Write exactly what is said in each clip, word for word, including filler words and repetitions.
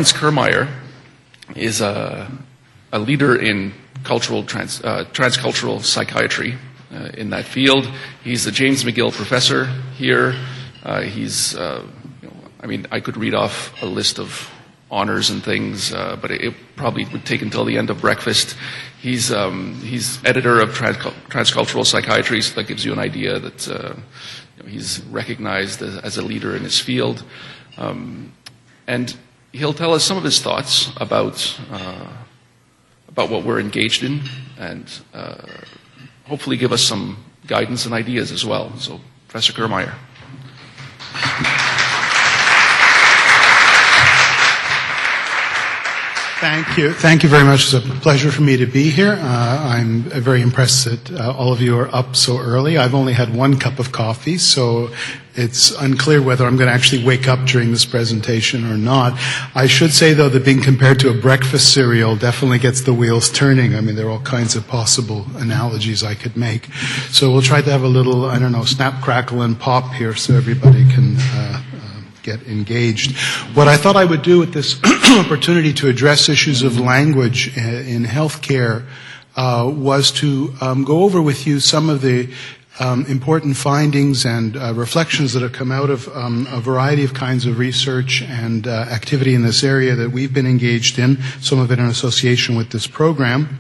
Lawrence Kirrmeyer is a, a leader in cultural trans, uh, transcultural psychiatry uh, in that field. He's the James McGill Professor here. Uh, he's, uh, you know, I mean, I could read off a list of honors and things, uh, but it, it probably would take until the end of breakfast. He's um, he's editor of Trans- Transcultural Psychiatry, so that gives you an idea that uh, you know, he's recognized as, as a leader in his field. Um, and he'll tell us some of his thoughts about uh, about what we're engaged in, and uh, hopefully give us some guidance and ideas as well. So, Professor Kirrmeyer. Thank you. Thank you very much. It's a pleasure for me to be here. Uh, I'm very impressed that uh, all of you are up so early. I've only had one cup of coffee, so it's unclear whether I'm going to actually wake up during this presentation or not. I should say, though, that being compared to a breakfast cereal definitely gets the wheels turning. I mean, there are all kinds of possible analogies I could make. So we'll try to have a little, I don't know, snap, crackle, and pop here so everybody can uh, get engaged. What I thought I would do with this opportunity to address issues of language in healthcare uh, was to um, go over with you some of the um, important findings and uh, reflections that have come out of um, a variety of kinds of research and uh, activity in this area that we've been engaged in, some of it in association with this program.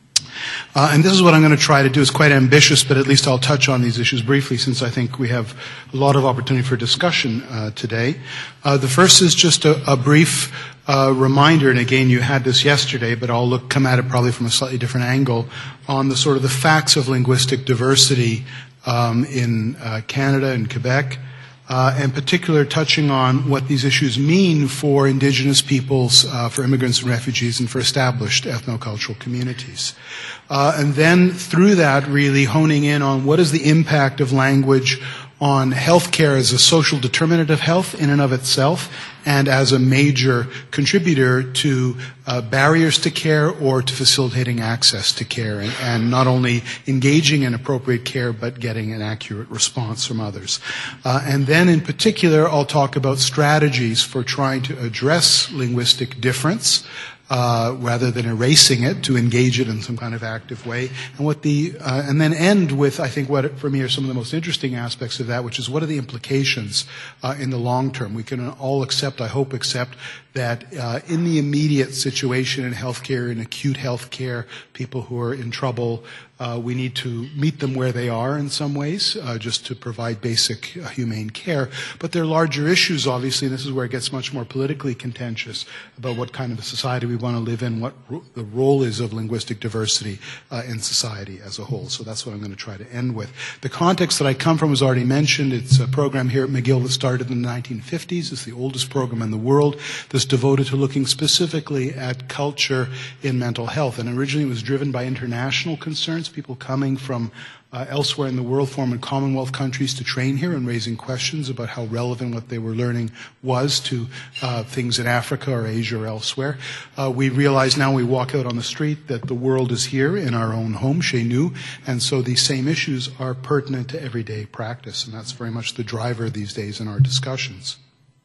Uh, and this is what I'm going to try to do. It's quite ambitious, but at least I'll touch on these issues briefly since I think we have a lot of opportunity for discussion uh, today. Uh, the first is just a, a brief uh, reminder, and again, you had this yesterday, but I'll look, come at it probably from a slightly different angle, on the sort of the facts of linguistic diversity um, in uh, Canada and Quebec. Uh, in particular, touching on what these issues mean for Indigenous peoples, uh, for immigrants and refugees, and for established ethnocultural communities. Uh, and then through that, really honing in on what is the impact of language on healthcare as a social determinant of health in and of itself, and as a major contributor to uh, barriers to care or to facilitating access to care, and, and not only engaging in appropriate care, but getting an accurate response from others. Uh, and then in particular, I'll talk about strategies for trying to address linguistic difference, Uh, rather than erasing it, to engage it in some kind of active way, and what the uh, and then end with, I think, what for me are some of the most interesting aspects of that, which is what are the implications uh, in the long term. We can all accept, I hope, accept that uh, in the immediate situation in healthcare, in acute healthcare, people who are in trouble, uh, we need to meet them where they are in some ways, uh, just to provide basic uh, humane care. But there are larger issues, obviously, and this is where it gets much more politically contentious about what kind of a society we want to live in, what ro- the role is of linguistic diversity uh, in society as a whole. So that's what I'm going to try to end with. The context that I come from was already mentioned. It's a program here at McGill that started in the nineteen fifties. It's the oldest program in the world that's devoted to looking specifically at culture in mental health. And originally it was driven by international concerns, people coming from Uh, elsewhere in the world, former Commonwealth countries, to train here and raising questions about how relevant what they were learning was to uh, things in Africa or Asia or elsewhere. Uh, we realize now we walk out on the street that the world is here in our own home, chez nous, and so these same issues are pertinent to everyday practice, and that's very much the driver these days in our discussions.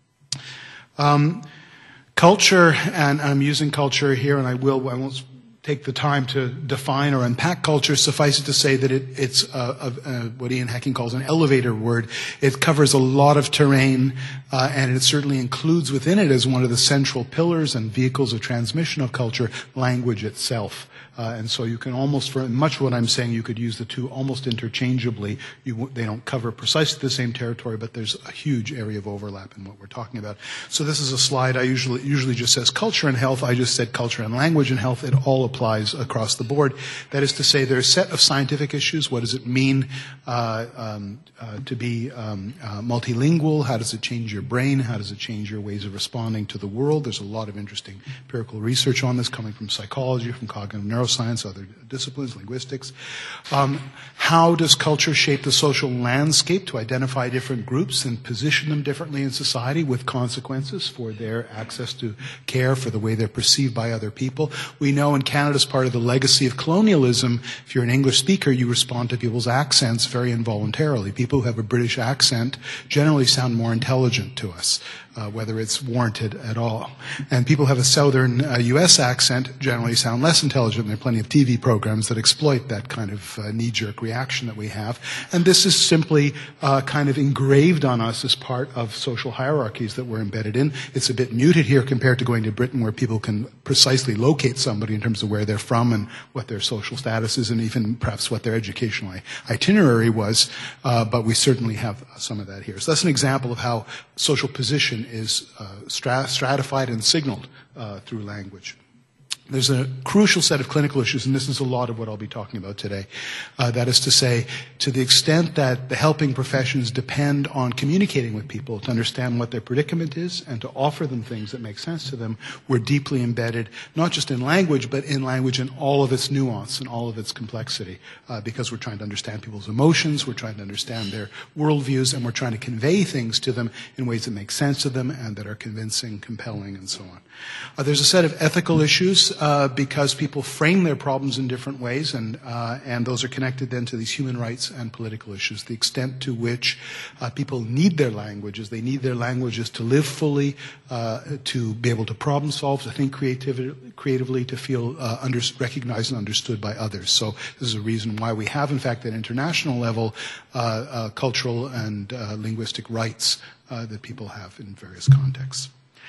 Um, culture, and I'm using culture here, and I will, I won't take the time to define or unpack culture. Suffice it to say that it, it's a, a, a, what Ian Hecking calls an elevator word. It covers a lot of terrain, uh, and it certainly includes within it as one of the central pillars and vehicles of transmission of culture, language itself. Uh, and so you can almost, for much of what I'm saying, you could use the two almost interchangeably. You, they don't cover precisely the same territory, but there's a huge area of overlap in what we're talking about. So this is a slide I usually usually just says culture and health. I just said culture and language and health. It all applies across the board. That is to say, there's a set of scientific issues. What does it mean uh, um, uh, to be um, uh, multilingual? How does it change your brain? How does it change your ways of responding to the world? There's a lot of interesting empirical research on this coming from psychology, from cognitive neuroscience, neuroscience, other disciplines, linguistics. Um, how does culture shape the social landscape to identify different groups and position them differently in society with consequences for their access to care, for the way they're perceived by other people? We know in Canada Canada as part of the legacy of colonialism, if you're an English speaker, you respond to people's accents very involuntarily. People who have a British accent generally sound more intelligent to us, uh, whether it's warranted at all. And people who have a southern uh, U S accent generally sound less intelligent. There are plenty of T V programs that exploit that kind of uh, knee-jerk reaction that we have. And this is simply uh, kind of engraved on us as part of social hierarchies that we're embedded in. It's a bit muted here compared to going to Britain, where people can precisely locate somebody in terms of where they're from and what their social status is, and even perhaps what their educational itinerary was. Uh, but we certainly have some of that here. So that's an example of how social position is uh, strat- stratified and signaled uh, through language. There's a crucial set of clinical issues, and this is a lot of what I'll be talking about today. Uh, that is to say, to the extent that the helping professions depend on communicating with people to understand what their predicament is and to offer them things that make sense to them, we're deeply embedded, not just in language, but in language in all of its nuance and all of its complexity, uh, because we're trying to understand people's emotions, we're trying to understand their worldviews, and we're trying to convey things to them in ways that make sense to them and that are convincing, compelling, and so on. Uh, there's a set of ethical issues uh, because people frame their problems in different ways, and uh, and those are connected then to these human rights and political issues. The extent to which uh, people need their languages, they need their languages to live fully, uh, to be able to problem solve, to think creatively, creatively to feel uh, under, recognized and understood by others. So this is a reason why we have, in fact, at international level, uh, uh, cultural and uh, linguistic rights uh, that people have in various contexts.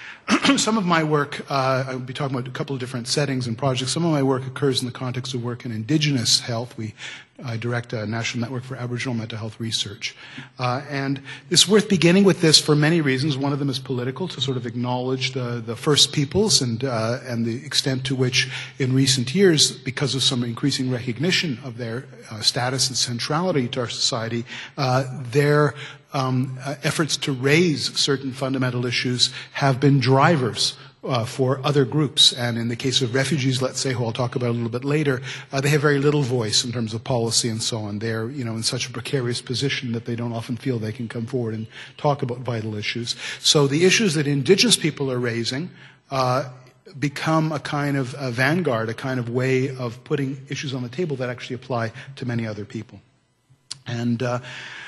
Some of my work, uh, I'll be talking about a couple of different settings and projects. Some of my work occurs in the context of work in Indigenous health. We I direct a National Network for Aboriginal Mental Health Research. Uh, and it's worth beginning with this for many reasons. One of them is political, to sort of acknowledge the, the First Peoples and, uh, and the extent to which in recent years, because of some increasing recognition of their uh, status and centrality to our society, uh, their um, uh, efforts to raise certain fundamental issues have been drivers Uh, for other groups. And in the case of refugees, let's say, who I'll talk about a little bit later, uh, they have very little voice in terms of policy and so on. They're, you know, in such a precarious position that they don't often feel they can come forward and talk about vital issues. So the issues that Indigenous people are raising uh, become a kind of a vanguard, a kind of way of putting issues on the table that actually apply to many other people. And uh,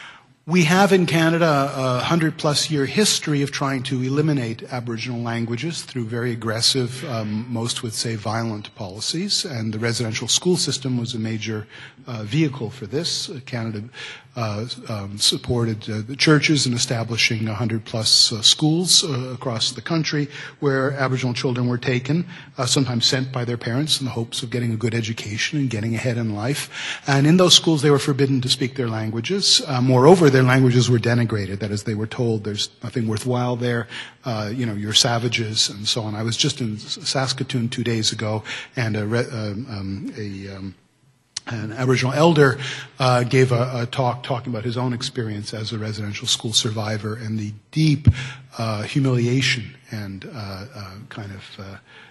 we have in Canada a hundred-plus year history of trying to eliminate Aboriginal languages through very aggressive, um, most would say violent policies, and the residential school system was a major uh, vehicle for this. Uh, Canada uh, um, supported uh, the churches in establishing a hundred-plus uh, schools uh, across the country where Aboriginal children were taken, uh, sometimes sent by their parents in the hopes of getting a good education and getting ahead in life. And in those schools, they were forbidden to speak their languages. Uh, moreover, their languages were denigrated. That is, they were told there's nothing worthwhile there, uh, you know, you're savages, and so on. I was just in Saskatoon two days ago, and a, re- uh, um, a um, an Aboriginal elder uh, gave a, a talk talking about his own experience as a residential school survivor and the deep uh, humiliation and uh, uh, kind of uh,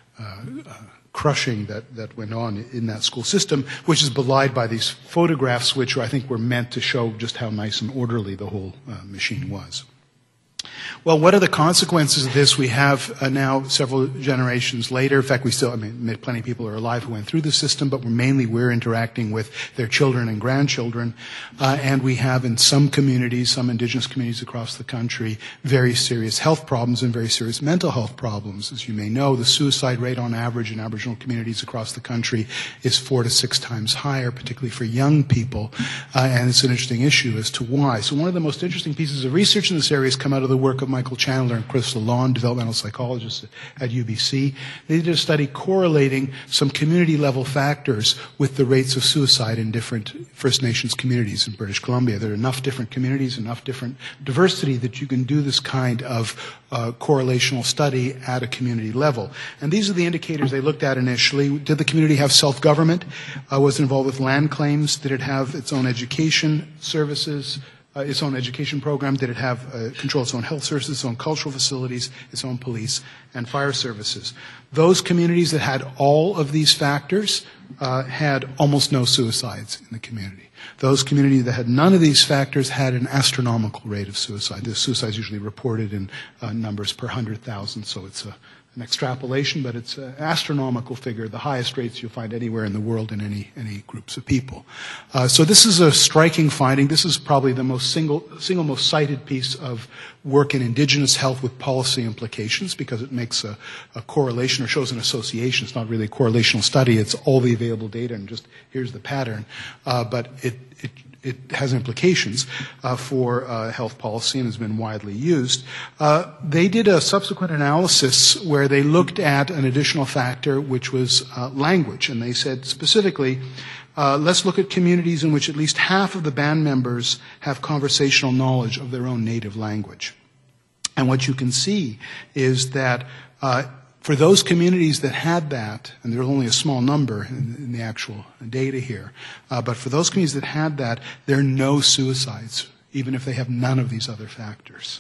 uh, uh, crushing that, that went on in that school system, which is belied by these photographs, which I think were meant to show just how nice and orderly the whole uh, machine was. Well, what are the consequences of this? We have uh, now several generations later. In fact, we still, I mean, plenty of people are alive who went through the system, but we're mainly we're interacting with their children and grandchildren. Uh, and we have in some communities, some Indigenous communities across the country, very serious health problems and very serious mental health problems. As you may know, the suicide rate on average in Aboriginal communities across the country is four to six times higher, particularly for young people. Uh, and it's an interesting issue as to why. So one of the most interesting pieces of research in this area has come out of the work of Michael Chandler and Chris Lalonde, developmental psychologists at U B C. They did a study correlating some community-level factors with the rates of suicide in different First Nations communities in British Columbia. There are enough different communities, enough different diversity that you can do this kind of uh, correlational study at a community level. And these are the indicators they looked at initially. Did the community have self-government? Uh, was it involved with land claims? Did it have its own education services? Uh, its own education program? Did it have uh, control its own health services, its own cultural facilities, its own police and fire services? Those communities that had all of these factors uh, had almost no suicides in the community. Those communities that had none of these factors had an astronomical rate of suicide. The suicides usually reported in uh, numbers per one hundred thousand, so it's a an extrapolation, but it's an astronomical figure, the highest rates you'll find anywhere in the world in any, any groups of people. Uh, so this is a striking finding. This is probably the most single, single most cited piece of work in Indigenous health with policy implications, because it makes a, a correlation or shows an association. It's not really a correlational study. It's all the available data and just here's the pattern. Uh, but it, it It has implications uh, for uh, health policy and has been widely used. Uh, they did a subsequent analysis where they looked at an additional factor, which was uh, language. And they said specifically, uh, let's look at communities in which at least half of the band members have conversational knowledge of their own native language. And what you can see is that uh, for those communities that had that, and there's only a small number in, in the actual data here, uh, but for those communities that had that, there are no suicides, even if they have none of these other factors.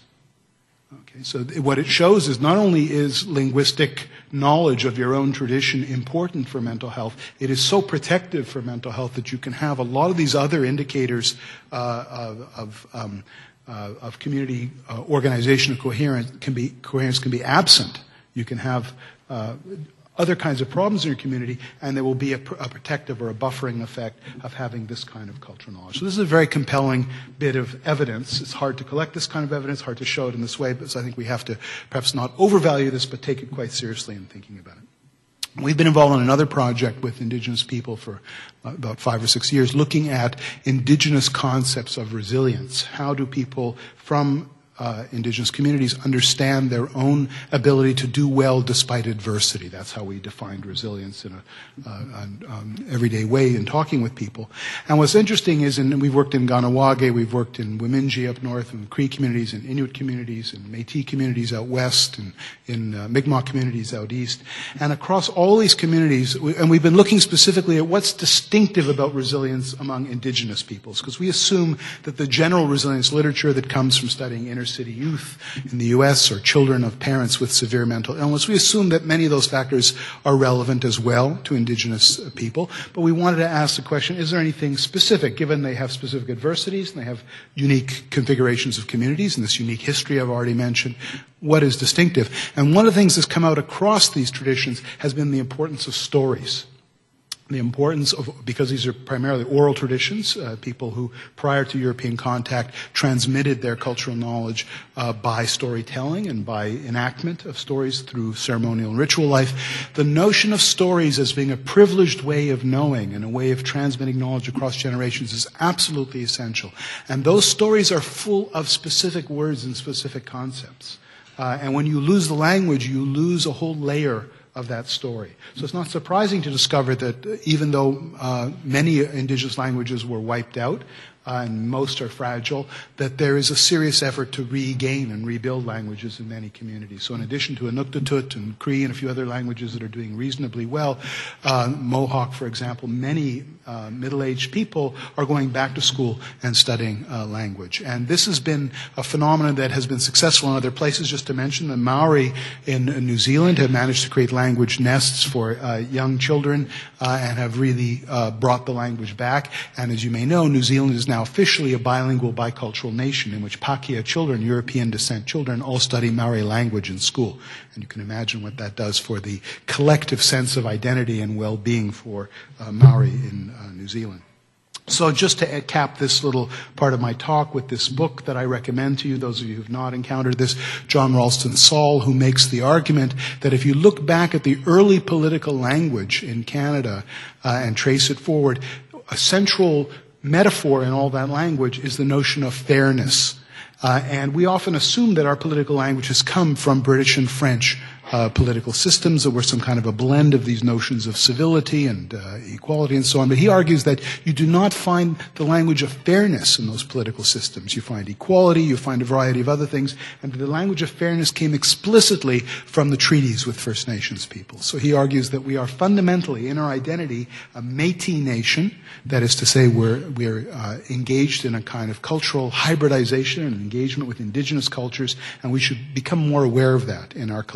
Okay, so th- what it shows is not only is linguistic knowledge of your own tradition important for mental health, it is so protective for mental health that you can have a lot of these other indicators uh, of, of um, uh, of community uh, organizational coherence can be coherence can be absent. You can have uh, other kinds of problems in your community, and there will be a, pr- a protective or a buffering effect of having this kind of cultural knowledge. So this is a very compelling bit of evidence. It's hard to collect this kind of evidence, hard to show it in this way, but so I think we have to perhaps not overvalue this, but take it quite seriously in thinking about it. We've been involved in another project with Indigenous people for about five or six years, looking at Indigenous concepts of resilience. How do people from Uh, Indigenous communities understand their own ability to do well despite adversity? That's how we defined resilience in a, uh, an um, everyday way in talking with people. And what's interesting is, and we've worked in Ganawage, we've worked in Wamingji up north, and Cree communities, and Inuit communities, and Métis communities out west, and in uh, Mi'kmaq communities out east. And across all these communities, we, and we've been looking specifically at what's distinctive about resilience among Indigenous peoples, because we assume that the general resilience literature that comes from studying inner city youth in the U S or children of parents with severe mental illness, we assume that many of those factors are relevant as well to Indigenous people. But we wanted to ask the question, is there anything specific, given they have specific adversities and they have unique configurations of communities and this unique history I've already mentioned, what is distinctive? And one of the things that's come out across these traditions has been the importance of stories. The importance of, because these are primarily oral traditions, uh, people who prior to European contact transmitted their cultural knowledge uh, by storytelling and by enactment of stories through ceremonial and ritual life. The notion of stories as being a privileged way of knowing and a way of transmitting knowledge across generations is absolutely essential. And those stories are full of specific words and specific concepts. Uh, and when you lose the language, you lose a whole layer of that story. So it's not surprising to discover that even though uh, many Indigenous languages were wiped out, uh, and most are fragile, that there is a serious effort to regain and rebuild languages in many communities. So in addition to Inuktitut and Cree and a few other languages that are doing reasonably well, uh, Mohawk, for example, many uh, middle-aged people are going back to school and studying uh, language. And this has been a phenomenon that has been successful in other places. Just to mention, the Maori in New Zealand have managed to create language nests for uh, young children uh, and have really uh, brought the language back. And as you may know, New Zealand is now officially a bilingual, bicultural nation in which Pakeha children, European descent children, all study Maori language in school. And you can imagine what that does for the collective sense of identity and well-being for uh, Maori in uh, New Zealand. So just to cap this little part of my talk with this book that I recommend to you, those of you who have not encountered this, John Ralston Saul, who makes the argument that if you look back at the early political language in Canada uh, and trace it forward, a central metaphor in all that language is the notion of fairness. Uh, and we often assume that our political language has come from British and French uh, political systems that were some kind of a blend of these notions of civility and uh, equality and so on. But he argues that you do not find the language of fairness in those political systems. You find equality, you find a variety of other things, and the language of fairness came explicitly from the treaties with First Nations people. So he argues that we are fundamentally, in our identity, a Métis nation. That is to say, we're, we're uh, engaged in a kind of cultural hybridization and engagement with indigenous cultures, and we should become more aware of that in our collective identity.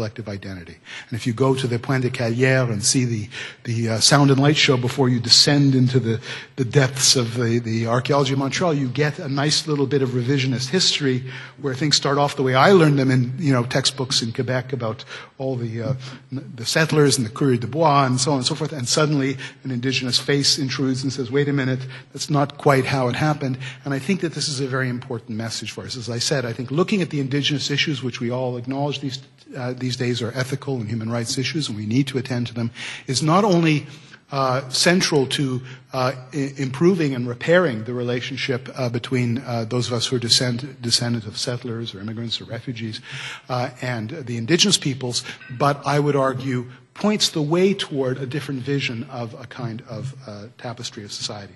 identity. And if you go to the Pointe de Callière and see the, the uh, sound and light show before you descend into the, the depths of the, the archaeology of Montreal, you get a nice little bit of revisionist history where things start off the way I learned them in, you know, textbooks in Quebec about all the, uh, the settlers and the coureurs de bois and so on and so forth, and suddenly an indigenous face intrudes and says, wait a minute, that's not quite how it happened. And I think that this is a very important message for us. As I said, I think looking at the indigenous issues, which we all acknowledge these, uh, these days are ethical and human rights issues, and we need to attend to them, is not only uh, central to uh, I- improving and repairing the relationship uh, between uh, those of us who are descend- descendants of settlers or immigrants or refugees uh, and the indigenous peoples, but I would argue points the way toward a different vision of a kind of uh, tapestry of society.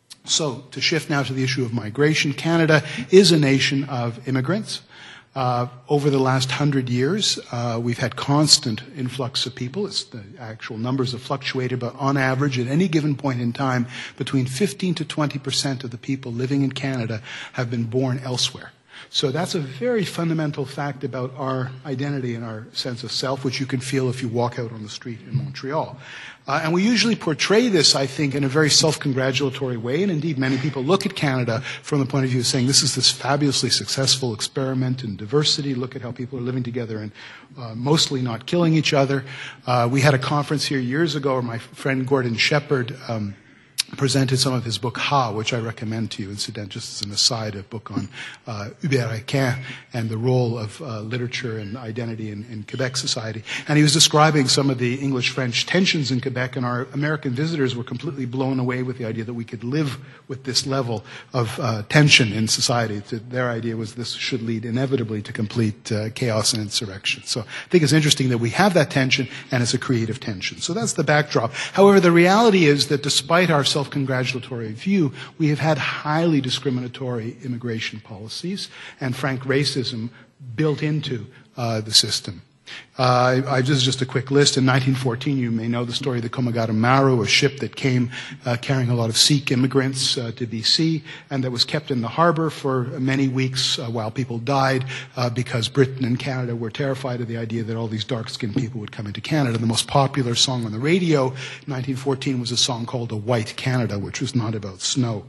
So, to shift now to the issue of migration, Canada is a nation of immigrants. Uh, over the last hundred years, uh, we've had constant influx of people. It's, the actual numbers have fluctuated, but on average, at any given point in time, between fifteen to twenty percent of the people living in Canada have been born elsewhere. So that's a very fundamental fact about our identity and our sense of self, which you can feel if you walk out on the street in Montreal. Uh, and we usually portray this, I think, in a very self-congratulatory way, and indeed many people look at Canada from the point of view of saying this is this fabulously successful experiment in diversity. Look at how people are living together and uh, mostly not killing each other. Uh, we had a conference here years ago where my friend Gordon Shepherd um, presented some of his book Ha, which I recommend to you, incident, just as an aside, a book on uh, Hubert and the role of uh, literature and identity in, in Quebec society. And he was describing some of the English-French tensions in Quebec, and our American visitors were completely blown away with the idea that we could live with this level of uh, tension in society. Their idea was this should lead inevitably to complete uh, chaos and insurrection. So I think it's interesting that we have that tension, and it's a creative tension. So that's the backdrop. However, the reality is that despite our self-congratulatory view, we have had highly discriminatory immigration policies and frank racism built into uh, the system. Uh, I, I, this is just a quick list. In nineteen fourteen, you may know the story of the Komagata Maru, a ship that came uh, carrying a lot of Sikh immigrants uh, to B C, and that was kept in the harbor for many weeks uh, while people died uh, because Britain and Canada were terrified of the idea that all these dark-skinned people would come into Canada. The most popular song on the radio in nineteen fourteen was a song called A White Canada, which was not about snow.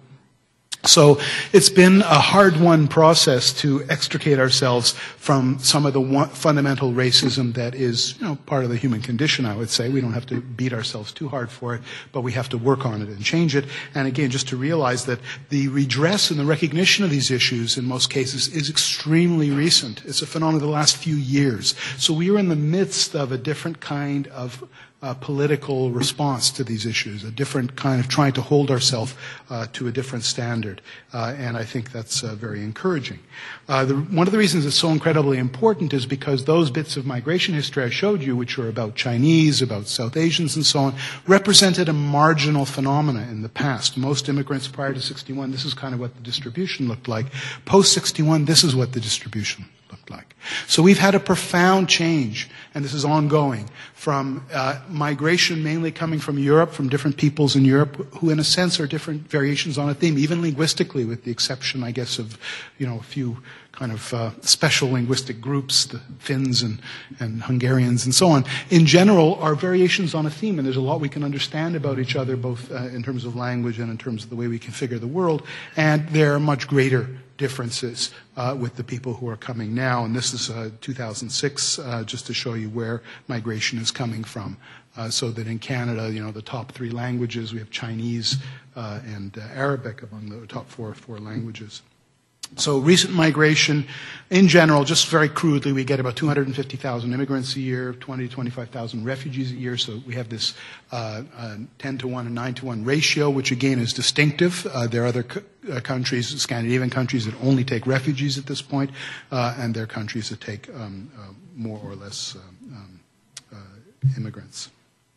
So it's been a hard-won process to extricate ourselves from some of the one, fundamental racism that is, you know, part of the human condition, I would say. We don't have to beat ourselves too hard for it, but we have to work on it and change it. And again, just to realize that the redress and the recognition of these issues in most cases is extremely recent. It's a phenomenon of the last few years. So we are in the midst of a different kind of Uh, political response to these issues, a different kind of trying to hold ourselves uh, to a different standard. Uh, and I think that's uh, very encouraging. Uh, the, one of the reasons it's so incredibly important is because those bits of migration history I showed you, which were about Chinese, about South Asians and so on, represented a marginal phenomena in the past. Most immigrants prior to sixty-one, this is kind of what the distribution looked like. Post sixty-one, this is what the distribution looked like. So we've had a profound change, and this is ongoing, from uh, migration mainly coming from Europe, from different peoples in Europe, who in a sense are different variations on a theme, even linguistically, with the exception, I guess, of, you know, a few kind of uh, special linguistic groups, the Finns and, and Hungarians and so on. In general, are variations on a theme, and there's a lot we can understand about each other, both uh, in terms of language and in terms of the way we configure the world, and there are much greater differences uh, with the people who are coming now. And this is uh, two thousand six, uh, just to show you where migration is coming from. Uh, so that in Canada, you know, the top three languages, we have Chinese uh, and uh, Arabic among the top four, four languages. So recent migration, in general, just very crudely, we get about two hundred fifty thousand immigrants a year, twenty to twenty-five thousand refugees a year. So we have this uh, uh, ten to one and nine to one ratio, which again is distinctive. Uh, there are other co- uh, countries, Scandinavian countries, that only take refugees at this point, uh, and there are countries that take um, uh, more or less um, um, uh, immigrants.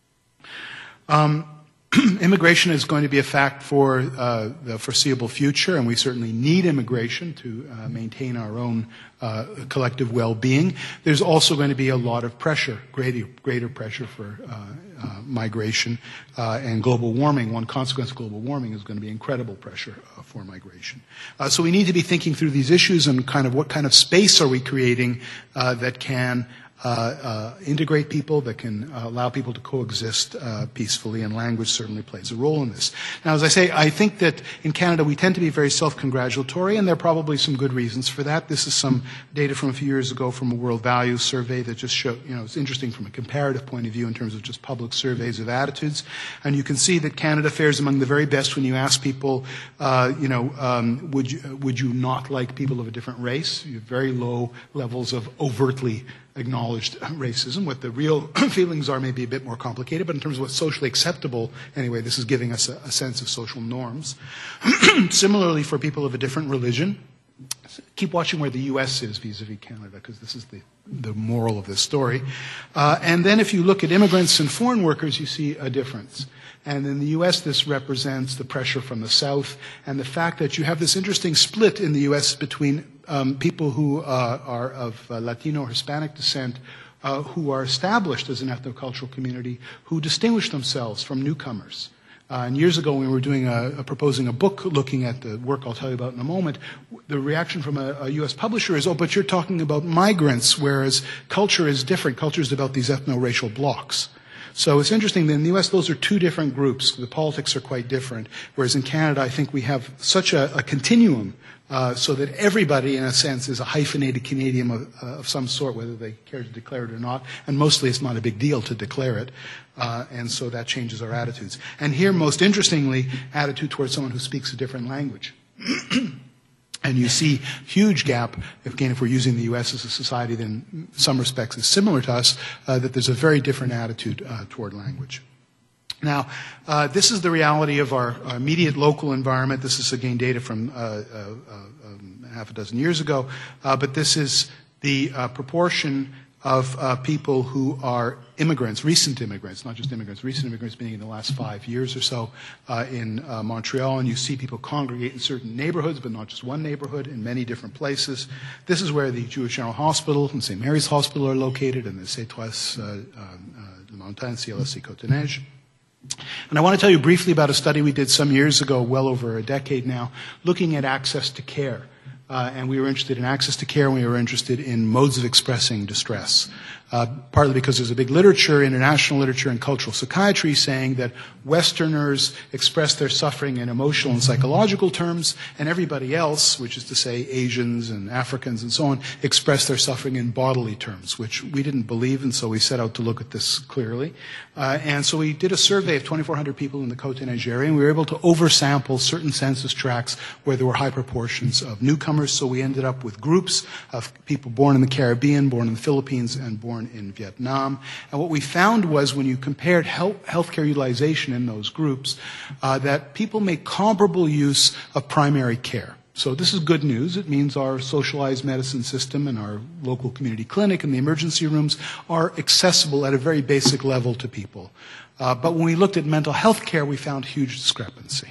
Um, Immigration is going to be a fact for uh, the foreseeable future, and we certainly need immigration to uh, maintain our own uh, collective well-being. There's also going to be a lot of pressure, greater, greater pressure for uh, uh, migration uh, and global warming. One consequence of global warming is going to be incredible pressure uh, for migration. Uh, so we need to be thinking through these issues and kind of what kind of space are we creating uh, that can uh, uh, integrate people, that can uh, allow people to coexist uh, peacefully, and language certainly plays a role in this. Now, as I say, I think that in Canada we tend to be very self-congratulatory, and there are probably some good reasons for that. This is some data from a few years ago from a World Values Survey that just showed, you know, it's interesting from a comparative point of view in terms of just public surveys of attitudes. And you can see that Canada fares among the very best when you ask people, uh, you know, um, would you, would you not like people of a different race? You have very low levels of overtly acknowledged racism. What the real feelings are may be a bit more complicated, but in terms of what's socially acceptable, anyway, this is giving us a, a sense of social norms. Similarly, for people of a different religion, keep watching where the U S is vis-a-vis Canada, because this is the, the moral of this story. Uh, and then if you look at immigrants and foreign workers, you see a difference. And in the U S, this represents the pressure from the South and the fact that you have this interesting split in the U S between um, people who uh, are of uh, Latino or Hispanic descent, uh, who are established as an ethnocultural community, who distinguish themselves from newcomers. Uh, and years ago, when we were doing a, a, proposing a book looking at the work I'll tell you about in a moment, the reaction from a, a U S publisher is, oh, but you're talking about migrants, whereas culture is different. Culture is about these ethno-racial blocks. So it's interesting that in the U S, those are two different groups. The politics are quite different, whereas in Canada, I think we have such a, a continuum uh, so that everybody, in a sense, is a hyphenated Canadian of, uh, of some sort, whether they care to declare it or not. And mostly it's not a big deal to declare it. Uh, and so that changes our attitudes. And here, most interestingly, attitude towards someone who speaks a different language. And you see huge gap, if, again, if we're using the U S as a society that in some respects is similar to us, uh, that there's a very different attitude uh, toward language. Now, uh, this is the reality of our, our immediate local environment. This is, again, data from uh, uh, uh, um, half a dozen years ago. Uh, but this is the uh, proportion of uh, people who are immigrants, recent immigrants, not just immigrants, recent immigrants meaning in the last five years or so uh, in uh, Montreal. And you see people congregate in certain neighborhoods, but not just one neighborhood, in many different places. This is where the Jewish General Hospital and Saint Mary's Hospital are located, and the C T O S uh, uh, Le Montagne, C L S C Côte-des-Neiges. And I want to tell you briefly about a study we did some years ago, well over a decade now, looking at access to care. Uh, and we were interested in access to care, and we were interested in modes of expressing distress. Uh, partly because there's a big literature, international literature in cultural psychiatry, saying that Westerners express their suffering in emotional and psychological terms, and everybody else, which is to say Asians and Africans and so on, express their suffering in bodily terms, which we didn't believe, and so we set out to look at this clearly. Uh, and so we did a survey of twenty-four hundred people in the Côte-des-Neiges area, and we were able to oversample certain census tracts where there were high proportions of newcomers, so we ended up with groups of people born in the Caribbean, born in the Philippines, and born in Vietnam. And what we found was when you compared health, healthcare utilization in those groups, uh, that people make comparable use of primary care. So this is good news. It means our socialized medicine system and our local community clinic and the emergency rooms are accessible at a very basic level to people. Uh, but when we looked at mental health care, we found huge discrepancy.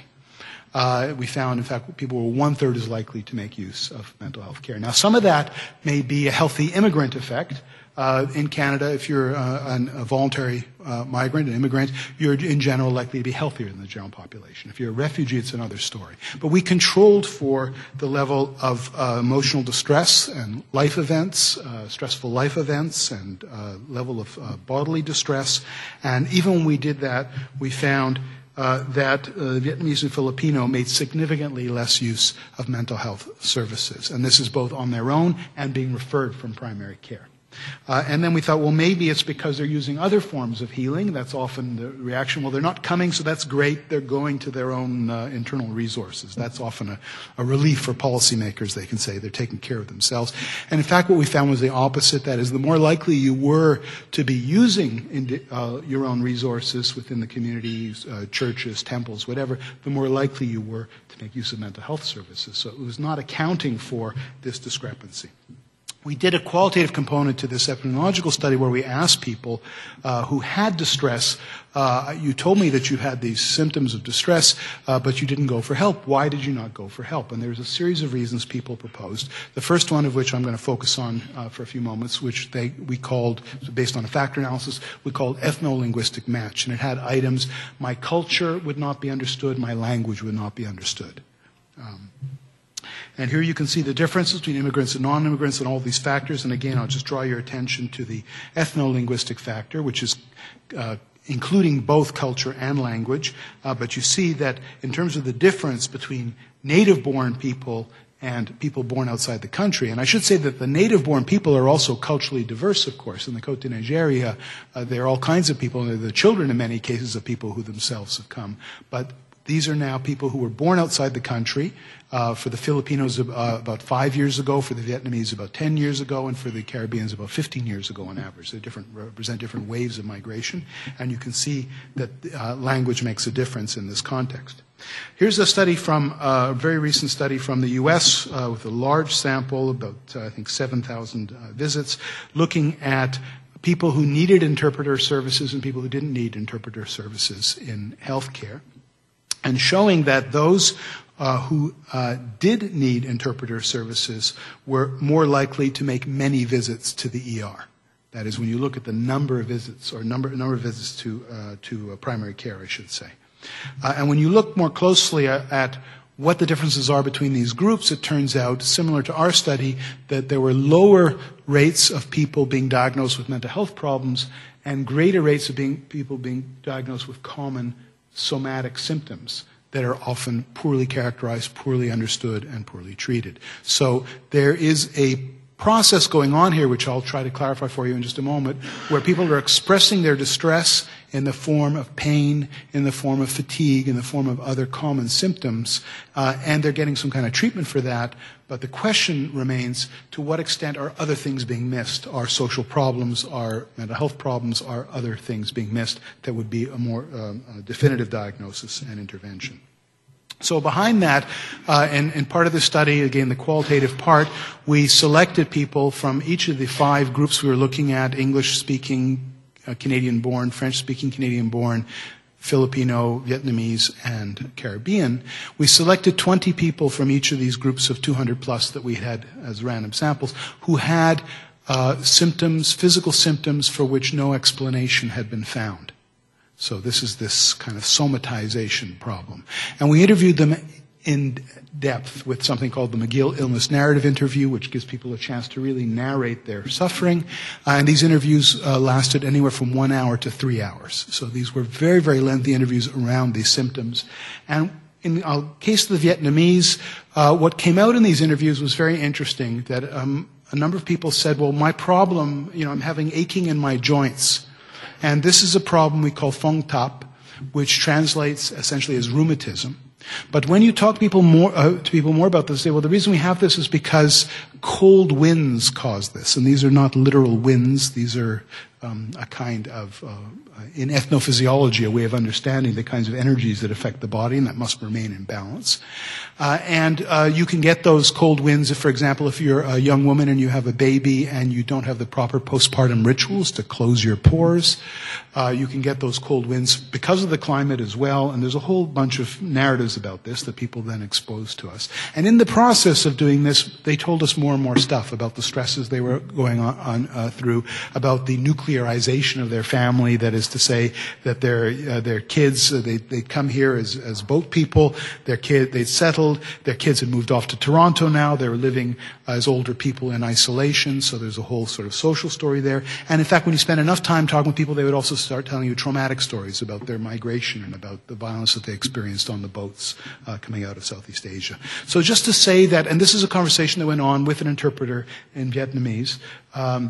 Uh, we found, in fact, people were one-third as likely to make use of mental health care. Now, some of that may be a healthy immigrant effect. Uh, in Canada, if you're uh, an, a voluntary uh, migrant, an immigrant, you're in general likely to be healthier than the general population. If you're a refugee, it's another story. But we controlled for the level of uh, emotional distress and life events, uh, stressful life events, and uh, level of uh, bodily distress. And even when we did that, we found Uh, that uh, Vietnamese and Filipino made significantly less use of mental health services. And this is both on their own and being referred from primary care. Uh, and then we thought, well, maybe it's because they're using other forms of healing. That's often the reaction. Well, they're not coming, so that's great. They're going to their own uh, internal resources. That's often a, a relief for policymakers. They can say they're taking care of themselves. And in fact, what we found was the opposite. That is, the more likely you were to be using indi- uh, your own resources within the communities, uh, churches, temples, whatever, the more likely you were to make use of mental health services. So it was not accounting for this discrepancy. We did a qualitative component to this epidemiological study where we asked people uh, who had distress, uh, you told me that you had these symptoms of distress, uh, but you didn't go for help. Why did you not go for help? And there's a series of reasons people proposed. The first one of which I'm going to focus on uh, for a few moments, which they, we called, based on a factor analysis, we called ethno-linguistic match. And it had items, my culture would not be understood, my language would not be understood. Um, And here you can see the differences between immigrants and non-immigrants and all these factors. And again, I'll just draw your attention to the ethno-linguistic factor, which is uh, including both culture and language. Uh, but you see that in terms of the difference between native-born people and people born outside the country. And I should say that the native-born people are also culturally diverse, of course. In the Côte d'Ivoire area, uh, there are all kinds of people, and they're the children in many cases of people who themselves have come. But these are now people who were born outside the country. Uh, for the Filipinos, uh, about five years ago. For the Vietnamese, about ten years ago. And for the Caribbeans, about fifteen years ago on average. They different, represent different waves of migration. And you can see that uh, language makes a difference in this context. Here's a study from, uh, a very recent study from the U S uh, with a large sample, about, uh, I think, seven thousand uh, visits, looking at people who needed interpreter services and people who didn't need interpreter services in healthcare, and showing that those uh, who uh, did need interpreter services were more likely to make many visits to the E R. That is, when you look at the number of visits, or number, number of visits to, uh, to uh, primary care, I should say. Uh, and when you look more closely at, at what the differences are between these groups, it turns out, similar to our study, that there were lower rates of people being diagnosed with mental health problems and greater rates of being, people being diagnosed with common somatic symptoms that are often poorly characterized, poorly understood, and poorly treated. So there is a process going on here, which I'll try to clarify for you in just a moment, where people are expressing their distress in the form of pain, in the form of fatigue, in the form of other common symptoms, uh, and they're getting some kind of treatment for that. But the question remains, to what extent are other things being missed? Are social problems, are mental health problems, are other things being missed that would be a more um, a definitive diagnosis and intervention? So behind that, uh, and, and part of the study, again, the qualitative part, we selected people from each of the five groups we were looking at, English-speaking, uh, Canadian-born, French-speaking, Canadian-born, Filipino, Vietnamese, and Caribbean. We selected twenty people from each of these groups of two hundred plus that we had as random samples who had uh, symptoms, physical symptoms for which no explanation had been found. So this is this kind of somatization problem. And we interviewed them in depth with something called the McGill Illness Narrative Interview, which gives people a chance to really narrate their suffering. Uh, and these interviews uh, lasted anywhere from one hour to three hours. So these were very, very lengthy interviews around these symptoms. And in the case of the Vietnamese, uh, what came out in these interviews was very interesting, that um, a number of people said, well, my problem, you know, I'm having aching in my joints. And this is a problem we call phong tap, which translates essentially as rheumatism. But when you talk people more, uh, to people more about this, they say, well, the reason we have this is because cold winds cause this. And these are not literal winds. These are um, a kind of, uh, in ethnophysiology, a way of understanding the kinds of energies that affect the body, and that must remain in balance. Uh, and uh, you can get those cold winds if, for example, if you're a young woman and you have a baby and you don't have the proper postpartum rituals to close your pores. Uh, you can get those cold winds because of the climate as well, and there's a whole bunch of narratives about this that people then expose to us. And in the process of doing this, they told us more and more stuff about the stresses they were going on, on uh, through, about the nuclearization of their family, that is to say that their uh, their kids, uh, they they'd come here as, as boat people, their kid, they'd settled, their kids had moved off to Toronto now, they were living as older people in isolation, so there's a whole sort of social story there. And in fact, when you spend enough time talking with people, they would also start telling you traumatic stories about their migration and about the violence that they experienced on the boats uh, coming out of Southeast Asia. So just to say that, and this is a conversation that went on with an interpreter in Vietnamese, um,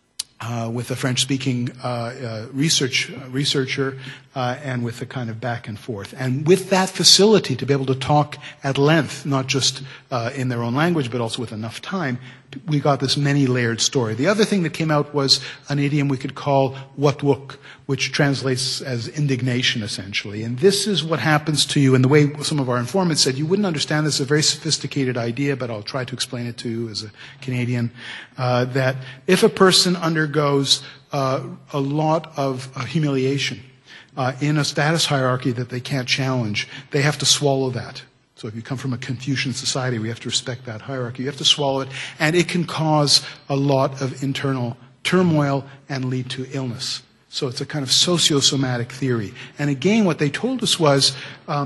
Uh, with a French-speaking uh, uh, research uh, researcher, uh, and with a kind of back and forth. And with that facility to be able to talk at length, not just uh, in their own language, but also with enough time, we got this many-layered story. The other thing that came out was an idiom we could call wat wuk, which translates as indignation, essentially. And this is what happens to you, and the way some of our informants said, you wouldn't understand this, it's a very sophisticated idea, but I'll try to explain it to you as a Canadian, uh, that if a person undergoes uh, a lot of uh, humiliation uh, in a status hierarchy that they can't challenge, they have to swallow that. So if you come from a Confucian society, we have to respect that hierarchy. You have to swallow it, and it can cause a lot of internal turmoil and lead to illness. So it's a kind of sociosomatic theory. And again, what they told us was, um,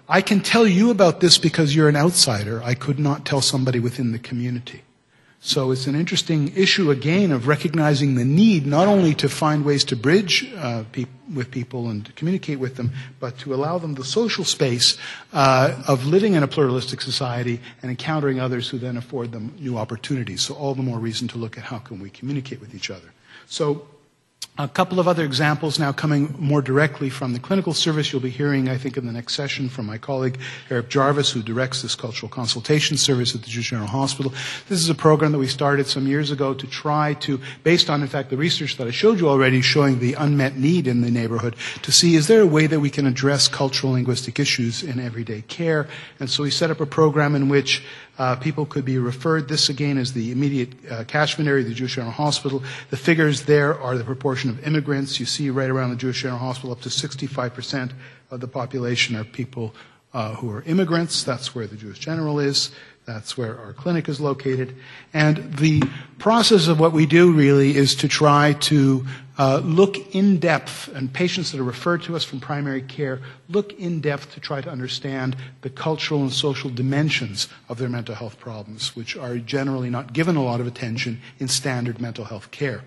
I can tell you about this because you're an outsider. I could not tell somebody within the community. So it's an interesting issue, again, of recognizing the need not only to find ways to bridge uh, pe- with people and to communicate with them, but to allow them the social space uh, of living in a pluralistic society and encountering others who then afford them new opportunities. So all the more reason to look at how can we communicate with each other. So a couple of other examples now coming more directly from the clinical service. You'll be hearing, I think, in the next session from my colleague Eric Jarvis, who directs this cultural consultation service at the Jewish General Hospital. This is a program that we started some years ago to try to, based on, in fact, the research that I showed you already showing the unmet need in the neighborhood, to see is there a way that we can address cultural linguistic issues in everyday care. And so we set up a program in which Uh, people could be referred. This, again, is the immediate uh, catchment area of the Jewish General Hospital. The figures there are the proportion of immigrants. You see right around the Jewish General Hospital up to sixty-five percent of the population are people uh, who are immigrants. That's where the Jewish General is. That's where our clinic is located. And the process of what we do really is to try to uh, look in depth, and patients that are referred to us from primary care look in depth to try to understand the cultural and social dimensions of their mental health problems, which are generally not given a lot of attention in standard mental health care.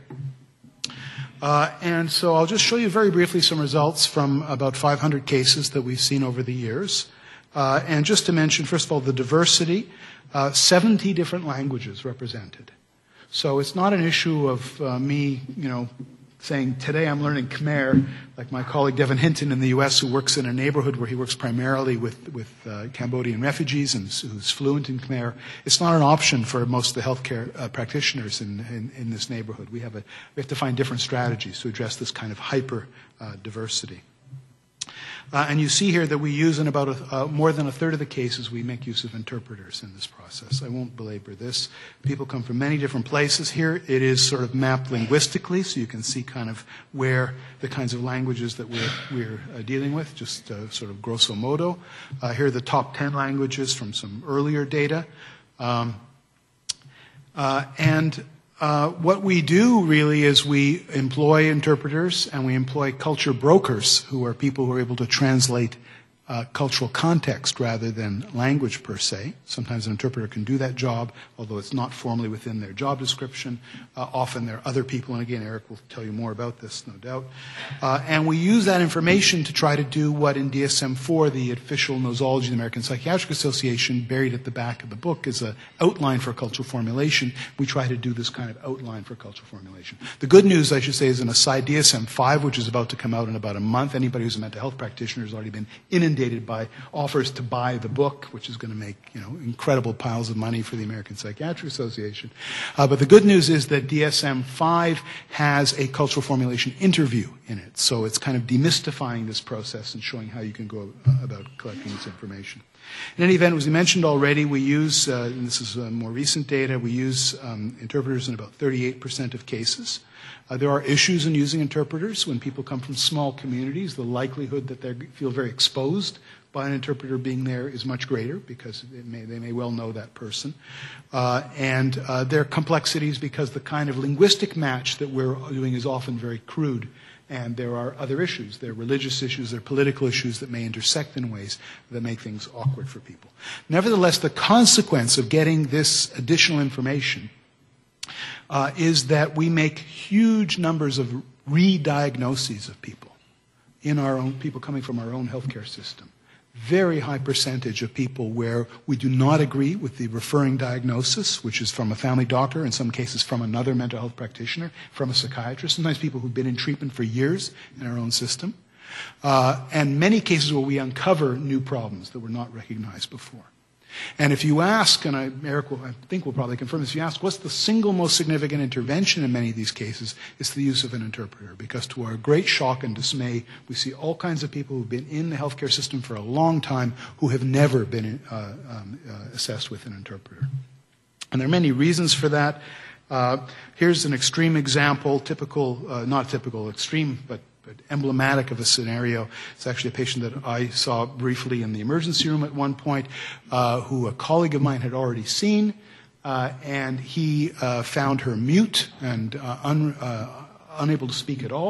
Uh, and so I'll just show you very briefly some results from about five hundred cases that we've seen over the years. Uh, and just to mention, first of all, the diversity, uh, seventy different languages represented. So it's not an issue of uh, me, you know, saying, today I'm learning Khmer, like my colleague Devin Hinton in the U S, who works in a neighborhood where he works primarily with, with uh, Cambodian refugees and who's fluent in Khmer. It's not an option for most of the healthcare uh, practitioners in, in, in this neighborhood. We have, a, we have to find different strategies to address this kind of hyper uh, diversity. Uh, and you see here that we use in about a, uh, more than a third of the cases we make use of interpreters in this process. I won't belabor this. People come from many different places. Here it is sort of mapped linguistically, so you can see kind of where the kinds of languages that we're, we're uh, dealing with, just uh, sort of grosso modo. Uh, here are the top ten languages from some earlier data. Um, uh, and Uh, what we do really is we employ interpreters and we employ culture brokers, who are people who are able to translate uh, cultural context rather than language per se. Sometimes an interpreter can do that job, although it's not formally within their job description. Uh, often there are other people, and again, Eric will tell you more about this, no doubt. Uh, and we use that information to try to do what in D S M four, the official nosology of the American Psychiatric Association, buried at the back of the book, is an outline for cultural formulation. We try to do this kind of outline for cultural formulation. The good news, I should say, is an aside, D S M five, which is about to come out in about a month. Anybody who's a mental health practitioner has already been inundated by offers to buy the book, which is going to make, you know, incredible piles of money for the American Psychiatric Association. Uh, but the good news is that D S M five has a cultural formulation interview in it. So it's kind of demystifying this process and showing how you can go uh, about collecting this information. In any event, as we mentioned already, we use, uh, and this is uh, more recent data, we use um, interpreters in about thirty-eight percent of cases. Uh, there are issues in using interpreters. When people come from small communities, the likelihood that they feel very exposed by an interpreter being there is much greater because it may, they may well know that person. Uh, and uh, there are complexities because the kind of linguistic match that we're doing is often very crude. And there are other issues. There are religious issues, there are political issues that may intersect in ways that make things awkward for people. Nevertheless, the consequence of getting this additional information uh, is that we make huge numbers of re-diagnoses of people in our own, people coming from our own healthcare system. Very high percentage of people where we do not agree with the referring diagnosis, which is from a family doctor, in some cases from another mental health practitioner, from a psychiatrist, sometimes people who've been in treatment for years in our own system, uh, and many cases where we uncover new problems that were not recognized before. And if you ask, and I, Eric will, I think will probably confirm this, if you ask what's the single most significant intervention in many of these cases, it's the use of an interpreter. Because to our great shock and dismay, we see all kinds of people who've been in the healthcare system for a long time who have never been uh, um, uh, assessed with an interpreter. And there are many reasons for that. Uh, here's an extreme example, typical, uh, not typical, extreme, but but emblematic of a scenario. It's actually a patient that I saw briefly in the emergency room at one point, uh, who a colleague of mine had already seen, uh, and he uh, found her mute and uh, un, uh, unable to speak at all.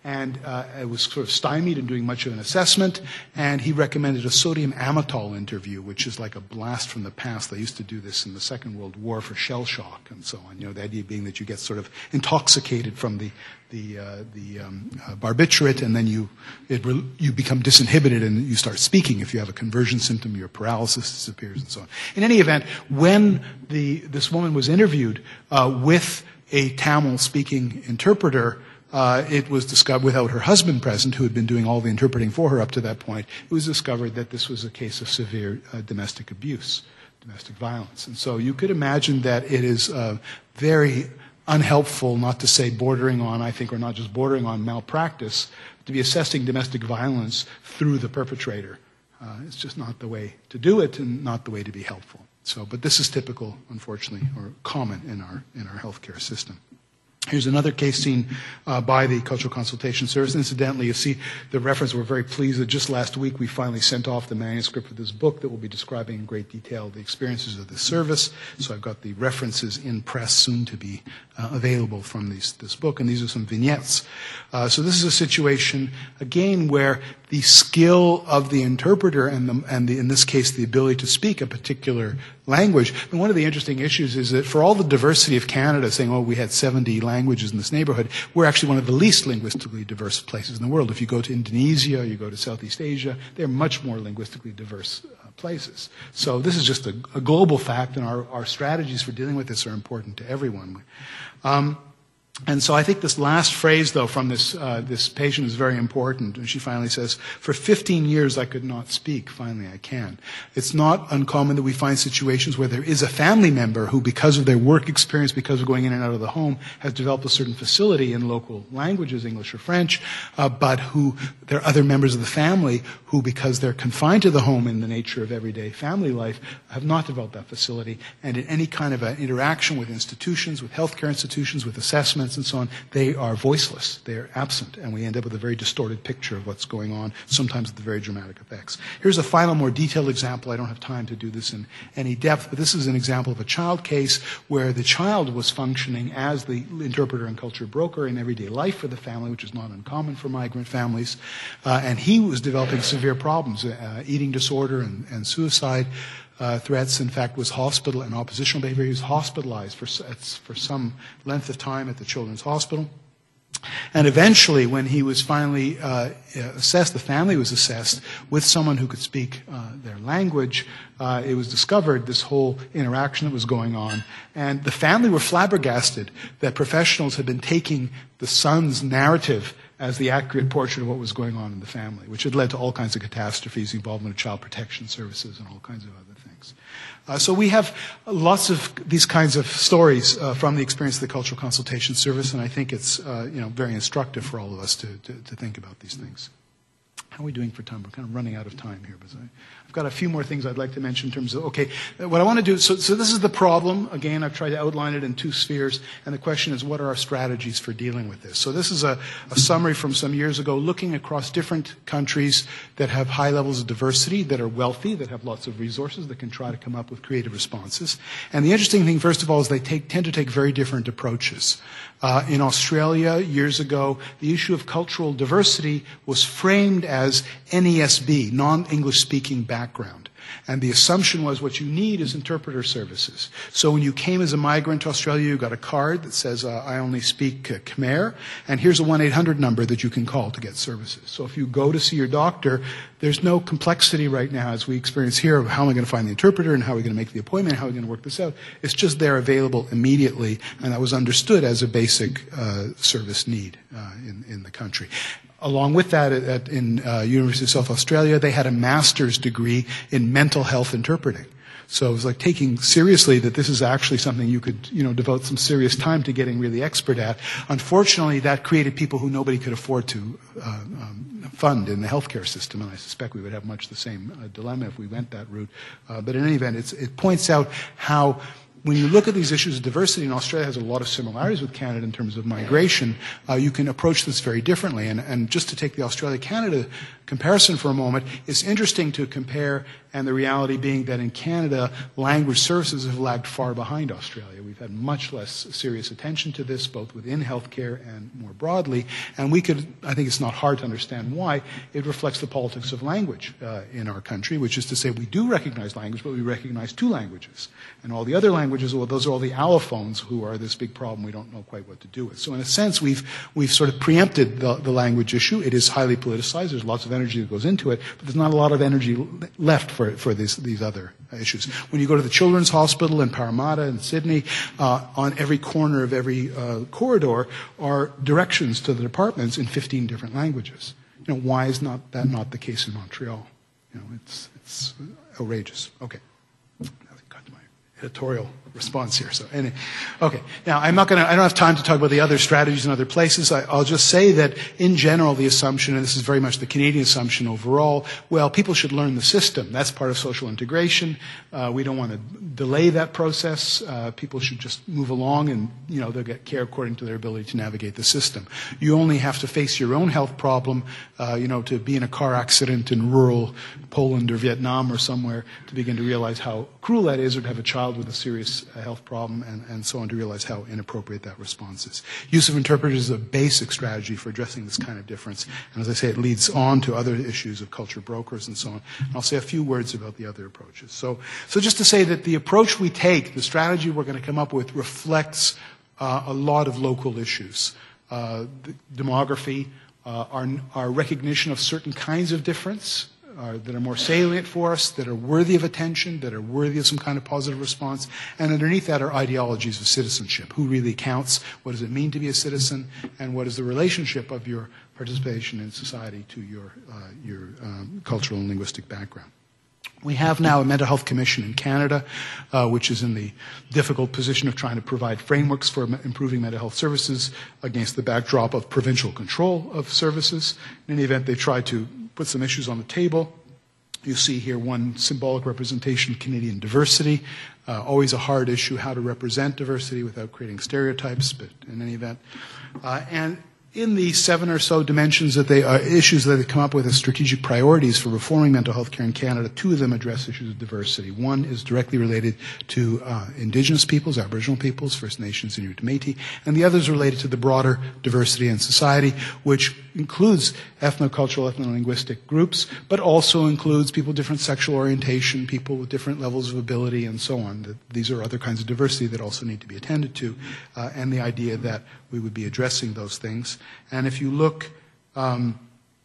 and uh, it was sort of stymied in doing much of an assessment, and he recommended a sodium amytal interview, which is like a blast from the past. They used to do this in the Second World War for shell shock and so on. You know, the idea being that you get sort of intoxicated from the the uh, the um, uh, barbiturate, and then you it re- you become disinhibited and you start speaking. If you have a conversion symptom, your paralysis disappears and so on. In any event, when the this woman was interviewed uh, with a Tamil-speaking interpreter, Uh, it was discovered, without her husband present, who had been doing all the interpreting for her up to that point, it was discovered that this was a case of severe uh, domestic abuse, domestic violence. And so you could imagine that it is uh, very unhelpful, not to say bordering on, I think, or not just bordering on malpractice, to be assessing domestic violence through the perpetrator. Uh, it's just not the way to do it and not the way to be helpful. So, but this is typical, unfortunately, or common in our, in our healthcare system. Here's another case seen uh, by the Cultural Consultation Service. Incidentally, you see the reference. We're very pleased that just last week we finally sent off the manuscript of this book that will be describing in great detail the experiences of this service. So I've got the references in press soon to be uh, available from these, this book, and these are some vignettes. Uh, so this is a situation, again, where the skill of the interpreter and, the, and the, in this case, the ability to speak a particular language. And one of the interesting issues is that for all the diversity of Canada, saying, oh, we had seventy languages in this neighborhood, we're actually one of the least linguistically diverse places in the world. If you go to Indonesia, you go to Southeast Asia, they're much more linguistically diverse uh, places. So this is just a, a global fact, and our, our strategies for dealing with this are important to everyone. Um, And so I think this last phrase, though, from this uh, this patient is very important. And she finally says, for fifteen years I could not speak. Finally I can. It's not uncommon that we find situations where there is a family member who, because of their work experience, because of going in and out of the home, has developed a certain facility in local languages, English or French, uh, but who there are other members of the family who, because they're confined to the home in the nature of everyday family life, have not developed that facility. And in any kind of an interaction with institutions, with healthcare institutions, with assessments, and so on, they are voiceless. They are absent, and we end up with a very distorted picture of what's going on, sometimes with very dramatic effects. Here's a final, more detailed example. I don't have time to do this in any depth, but this is an example of a child case where the child was functioning as the interpreter and culture broker in everyday life for the family, which is not uncommon for migrant families, uh, and he was developing severe problems, uh, eating disorder and, and suicide. Uh, threats, in fact, was hospital and oppositional behavior. He was hospitalized for, for some length of time at the Children's Hospital. And eventually, when he was finally uh, assessed, the family was assessed with someone who could speak uh, their language, uh, it was discovered this whole interaction that was going on. And the family were flabbergasted that professionals had been taking the son's narrative as the accurate portrait of what was going on in the family, which had led to all kinds of catastrophes, involvement of child protection services, and all kinds of other things. Uh, so we have lots of these kinds of stories uh, from the experience of the Cultural Consultation Service, and I think it's uh, you know very instructive for all of us to, to, to think about these things. How are we doing for time? We're kind of running out of time here, but I, I've got a few more things I'd like to mention in terms of, okay, what I want to do, so, so this is the problem. Again, I've tried to outline it in two spheres, and the question is, what are our strategies for dealing with this? So this is a, a summary from some years ago, looking across different countries that have high levels of diversity, that are wealthy, that have lots of resources, that can try to come up with creative responses. And the interesting thing, first of all, is they take, tend to take very different approaches. Uh, in Australia, years ago, the issue of cultural diversity was framed as N E S B, non-English speaking background. And the assumption was what you need is interpreter services. So when you came as a migrant to Australia, you got a card that says, uh, I only speak uh, Khmer, and here's a one eight hundred number that you can call to get services. So if you go to see your doctor, there's no complexity right now, as we experience here, of how am I going to find the interpreter and how are we going to make the appointment, how are we going to work this out. It's just there available immediately, and that was understood as a basic uh, service need uh, in, in the country. Along with that, at, at, in uh, University of South Australia, they had a master's degree in mental health interpreting. So it was like taking seriously that this is actually something you could, you know, devote some serious time to getting really expert at. Unfortunately, that created people who nobody could afford to uh, um, fund in the healthcare system, and I suspect we would have much the same uh, dilemma if we went that route. Uh, but in any event, it's, it points out how when you look at these issues of diversity, and Australia has a lot of similarities with Canada in terms of migration, uh, you can approach this very differently. And, and just to take the Australia-Canada comparison for a moment, it's interesting to compare, and the reality being that in Canada, language services have lagged far behind Australia. We've had much less serious attention to this, both within healthcare and more broadly, and we could, I think it's not hard to understand why. It reflects the politics of language uh, in our country, which is to say we do recognize language, but we recognize two languages. And all the other languages, well, those are all the allophones who are this big problem we don't know quite what to do with. So in a sense, we've, we've sort of preempted the, the language issue. It is highly politicized. There's lots of energy that goes into it, but there's not a lot of energy left for, for this, these other issues. When you go to the Children's Hospital in Parramatta in Sydney, uh, on every corner of every uh, corridor are directions to the departments in fifteen different languages. You know, why is not that not the case in Montreal? You know, it's, it's outrageous. Okay. Now I've got to my editorial response here. So, anyway, okay. Now, I'm not going to, I don't have time to talk about the other strategies in other places. I, I'll just say that, in general, the assumption, and this is very much the Canadian assumption overall, well, people should learn the system. That's part of social integration. Uh, we don't want to delay that process. Uh, people should just move along and, you know, they'll get care according to their ability to navigate the system. You only have to face your own health problem, uh, you know, to be in a car accident in rural Poland or Vietnam or somewhere to begin to realize how cruel that is, or to have a child with a serious a health problem, and, and so on, to realize how inappropriate that response is. Use of interpreters is a basic strategy for addressing this kind of difference. And as I say, it leads on to other issues of culture brokers and so on. And I'll say a few words about the other approaches. So, so just to say that the approach we take, the strategy we're going to come up with, reflects uh, a lot of local issues. Uh, demography, uh, our, our recognition of certain kinds of difference, Uh, that are more salient for us, that are worthy of attention, that are worthy of some kind of positive response. And underneath that are ideologies of citizenship. Who really counts? What does it mean to be a citizen? And what is the relationship of your participation in society to your, uh, your um, cultural and linguistic background? We have now a mental health commission in Canada, uh, which is in the difficult position of trying to provide frameworks for improving mental health services against the backdrop of provincial control of services. In any event, they try to put some issues on the table. You see here one symbolic representation of Canadian diversity, uh, always a hard issue, how to represent diversity without creating stereotypes, but in any event. Uh, and in the seven or so dimensions that they are, issues that they come up with as strategic priorities for reforming mental health care in Canada, two of them address issues of diversity. One is directly related to uh, Indigenous peoples, Aboriginal peoples, First Nations, and Métis, and the other is related to the broader diversity in society, which includes ethnocultural, ethno-linguistic groups, but also includes people with different sexual orientation, people with different levels of ability, and so on. That these are other kinds of diversity that also need to be attended to, uh, and the idea that we would be addressing those things. And if you look um,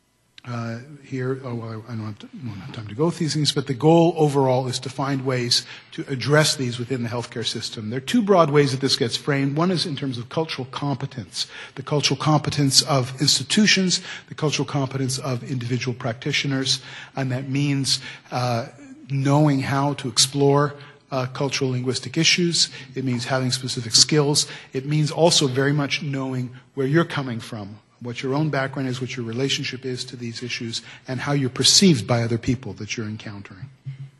uh, here, oh, well, I don't have, to, I don't have time to go through these things, but the goal overall is to find ways to address these within the healthcare system. There are two broad ways that this gets framed. One is in terms of cultural competence, the cultural competence of institutions, the cultural competence of individual practitioners, and that means uh, knowing how to explore Uh, cultural linguistic issues. It means having specific skills. It means also very much knowing where you're coming from, what your own background is, what your relationship is to these issues, and how you're perceived by other people that you're encountering.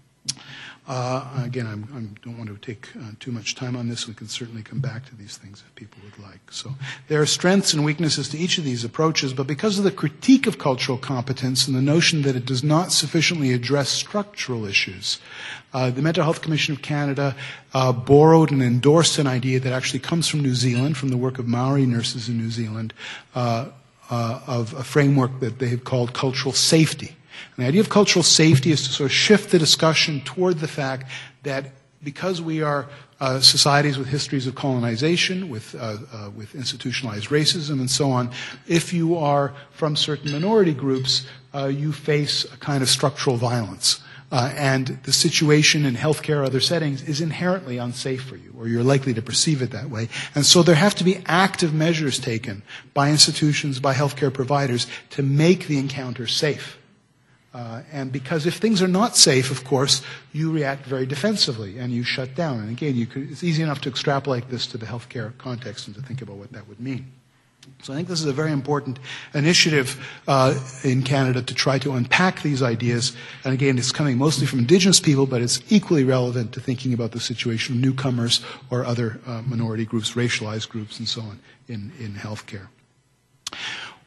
Uh, again, I'm, I don't want to take uh, too much time on this. We can certainly come back to these things if people would like. So there are strengths and weaknesses to each of these approaches, but because of the critique of cultural competence and the notion that it does not sufficiently address structural issues, uh, the Mental Health Commission of Canada uh, borrowed and endorsed an idea that actually comes from New Zealand, from the work of Maori nurses in New Zealand, uh, uh, of a framework that they have called cultural safety. And the idea of cultural safety is to sort of shift the discussion toward the fact that because we are uh, societies with histories of colonization, with, uh, uh, with institutionalized racism and so on, if you are from certain minority groups, uh, you face a kind of structural violence. Uh, and the situation in healthcare or other settings is inherently unsafe for you, or you're likely to perceive it that way. And so there have to be active measures taken by institutions, by healthcare providers, to make the encounter safe. Uh, and because if things are not safe, of course, you react very defensively and you shut down. And again, you could, it's easy enough to extrapolate this to the healthcare context and to think about what that would mean. So I think this is a very important initiative uh, in Canada to try to unpack these ideas. And again, it's coming mostly from Indigenous people, but it's equally relevant to thinking about the situation of newcomers or other uh, minority groups, racialized groups, and so on in, in healthcare.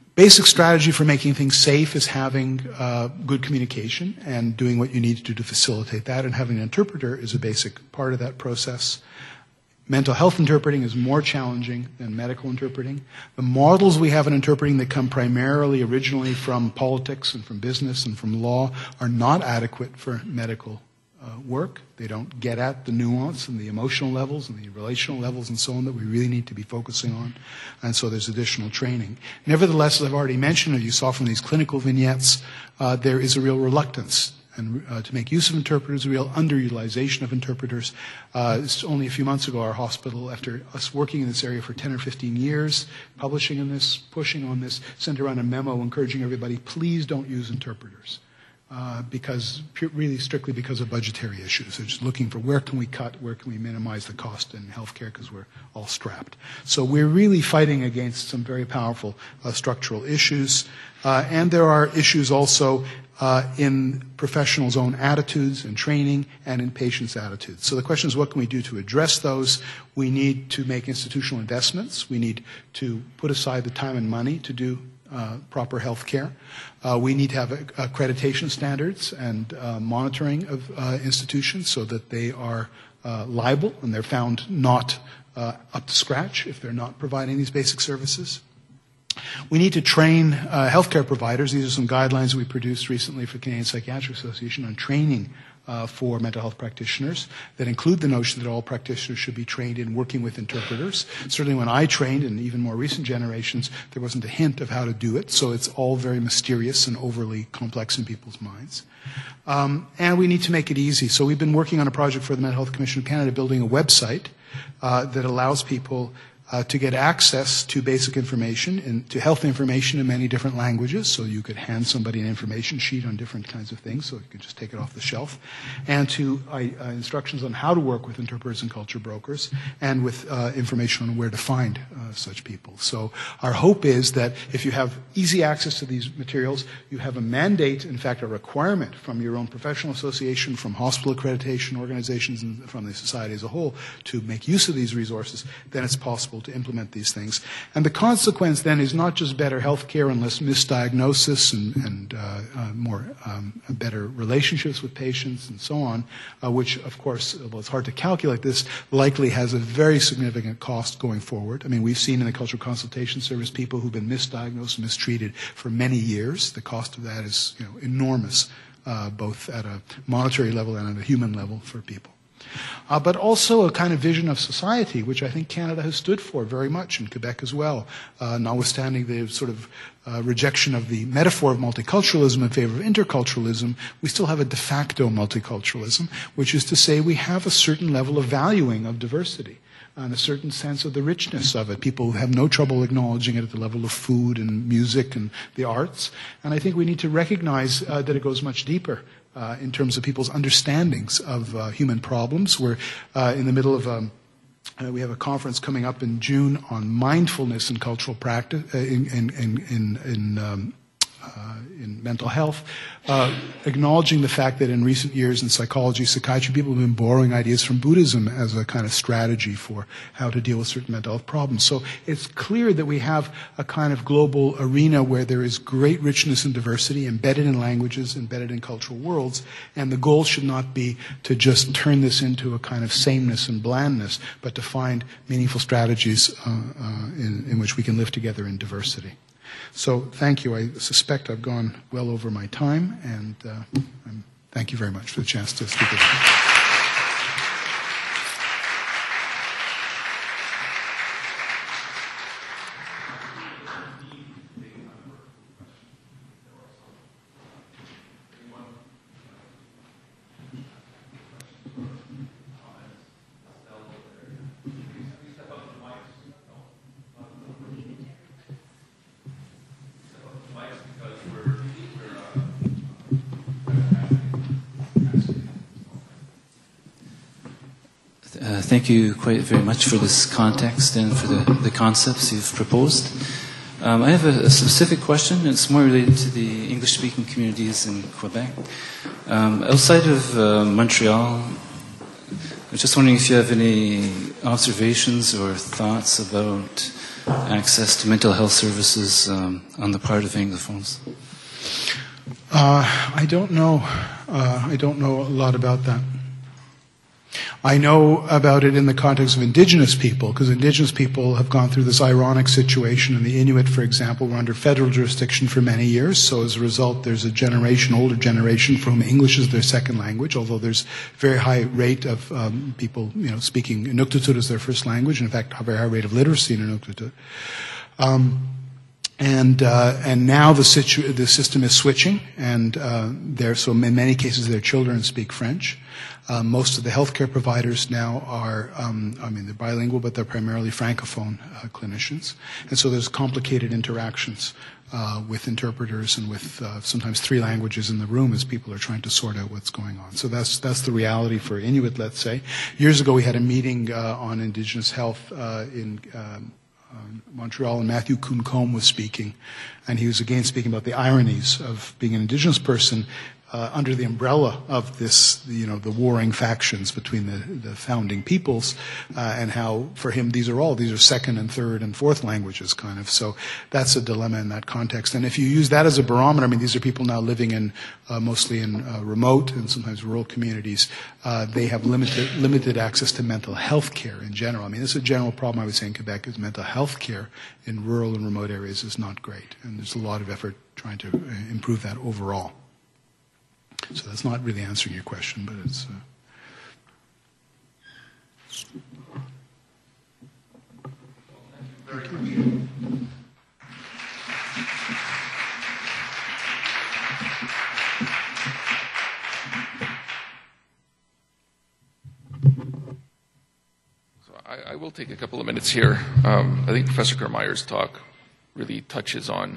basic strategy for making things safe is having uh, good communication and doing what you need to do to facilitate that, and having an interpreter is a basic part of that process. Mental health interpreting is more challenging than medical interpreting. The models we have in interpreting that come primarily originally from politics and from business and from law are not adequate for medical uh, work. They don't get at the nuance and the emotional levels and the relational levels and so on that we really need to be focusing on. And so there's additional training. Nevertheless, as I've already mentioned, or you saw from these clinical vignettes, uh, there is a real reluctance and uh, to make use of interpreters, a real underutilization of interpreters. Uh, it's only a few months ago, our hospital, after us working in this area for ten or fifteen years, publishing in this, pushing on this, sent around a memo encouraging everybody, please don't use interpreters. Uh, because, really strictly because of budgetary issues. They're just looking for where can we cut, where can we minimize the cost in healthcare because we're all strapped. So we're really fighting against some very powerful uh, structural issues. Uh, and there are issues also uh, in professionals' own attitudes and training and in patients' attitudes. So the question is, what can we do to address those? We need to make institutional investments. We need to put aside the time and money to do Uh, proper health care. Uh, we need to have accreditation standards and uh, monitoring of uh, institutions so that they are uh, liable and they're found not uh, up to scratch if they're not providing these basic services. We need to train uh, healthcare providers. These are some guidelines we produced recently for Canadian Psychiatric Association on training Uh, for mental health practitioners that include the notion that all practitioners should be trained in working with interpreters. Certainly when I trained, in even more recent generations, there wasn't a hint of how to do it, so it's all very mysterious and overly complex in people's minds. Um, and we need to make it easy. So we've been working on a project for the Mental Health Commission of Canada, building a website uh, that allows people Uh, to get access to basic information and to health information in many different languages. So you could hand somebody an information sheet on different kinds of things, so you could just take it off the shelf. And to uh, uh, instructions on how to work with interpreters and culture brokers, and with uh, information on where to find uh, such people. So our hope is that if you have easy access to these materials, you have a mandate, in fact a requirement from your own professional association, from hospital accreditation organizations, and from the society as a whole to make use of these resources, then it's possible to implement these things. And the consequence then is not just better health care and less misdiagnosis and, and uh, uh, more um, better relationships with patients and so on, uh, which of course, well, it's hard to calculate this, likely has a very significant cost going forward. I mean, we've seen in the Cultural Consultation Service people who've been misdiagnosed and mistreated for many years. The cost of that is, you know, enormous, uh, both at a monetary level and at a human level for people. Uh, but also a kind of vision of society, which I think Canada has stood for very much, in Quebec as well, uh, notwithstanding the sort of uh, rejection of the metaphor of multiculturalism in favor of interculturalism. We still have a de facto multiculturalism, which is to say we have a certain level of valuing of diversity and a certain sense of the richness of it. People have no trouble acknowledging it at the level of food and music and the arts. And I think we need to recognize uh, that it goes much deeper Uh, in terms of people's understandings of uh, human problems. We're uh, in the middle of um, uh, we have a conference coming up in June on mindfulness and cultural practice uh, in in in in, in um, uh, in mental health, uh, acknowledging the fact that in recent years in psychology, psychiatry, people have been borrowing ideas from Buddhism as a kind of strategy for how to deal with certain mental health problems. So it's clear that we have a kind of global arena where there is great richness and diversity embedded in languages, embedded in cultural worlds, and the goal should not be to just turn this into a kind of sameness and blandness, but to find meaningful strategies uh, uh, in, in which we can live together in diversity. So thank you. I suspect I've gone well over my time, and uh, I'm, thank you very much for the chance to speak with you. Uh, thank you quite very much for this context and for the, the concepts you've proposed. Um, I have a, a specific question. It's more related to the English-speaking communities in Quebec. Um, outside of uh, Montreal, I was just wondering if you have any observations or thoughts about access to mental health services um, on the part of Anglophones. Uh, I don't know. Uh, I don't know a lot about that. I know about it in the context of Indigenous people, because Indigenous people have gone through this ironic situation, and the Inuit, for example, were under federal jurisdiction for many years, so as a result there's a generation, older generation, for whom English is their second language, although there's a very high rate of um, people you know, speaking Inuktitut as their first language, and in fact a very high rate of literacy in Inuktitut. Um, And uh, and now the situ- the system is switching, and uh, there so in many cases their children speak French. Uh, most of the healthcare providers now are, um, I mean, they're bilingual, but they're primarily francophone uh, clinicians, and so there's complicated interactions uh, with interpreters and with uh, sometimes three languages in the room as people are trying to sort out what's going on. So that's that's the reality for Inuit, let's say. Years ago, we had a meeting uh, on Indigenous health uh, in. Um, Um, Montreal, and Matthew Kuhn-Combe was speaking, and he was again speaking about the ironies of being an Indigenous person uh, under the umbrella of this, you know, the warring factions between the, the founding peoples, uh, and how for him these are all, these are second and third and fourth languages kind of. So that's a dilemma in that context. And if you use that as a barometer, I mean, these are people now living in uh, mostly in uh, remote and sometimes rural communities. Uh, they have limited limited access to mental health care in general. I mean, this is a general problem I would say in Quebec, is mental health care in rural and remote areas is not great. And there's a lot of effort trying to uh, improve that overall. So that's not really answering your question, but it's... Uh... Thank you. So I, I will take a couple of minutes here. Um, I think Professor Kermeyer's talk really touches on